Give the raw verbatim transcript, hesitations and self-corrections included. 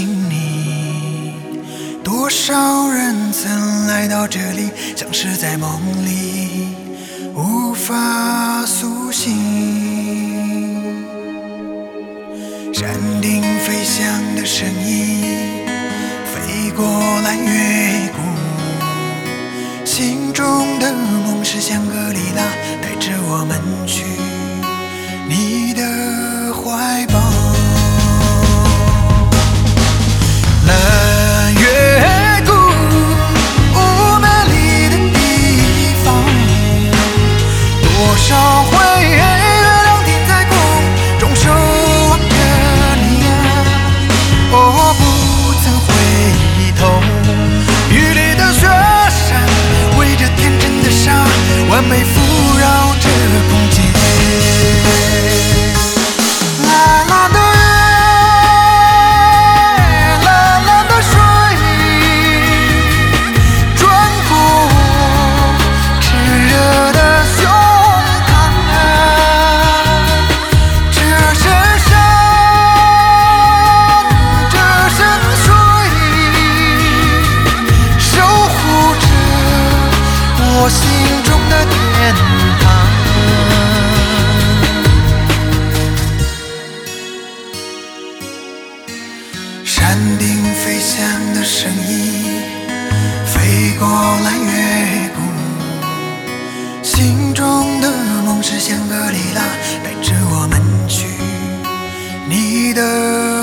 你。多少人曾来到这里，像是在梦里，无法苏醒。山顶飞翔的声音，飞过蓝月谷。心中的梦是香格里拉，带着我们去你的怀抱。蓝月谷，无美丽的地方，多少回月亮停在空中守望着你啊，我不曾回头。雨里的雪山围着天真的沙，完美覆绕着空间。蓝蓝的月，蓝蓝的水，穿过炽热的胸膛啊，这深山，这深水，守护着我心中的天堂。山顶飞翔的声音，飞过蓝月谷。心中的梦是香格里拉，带着我们去你的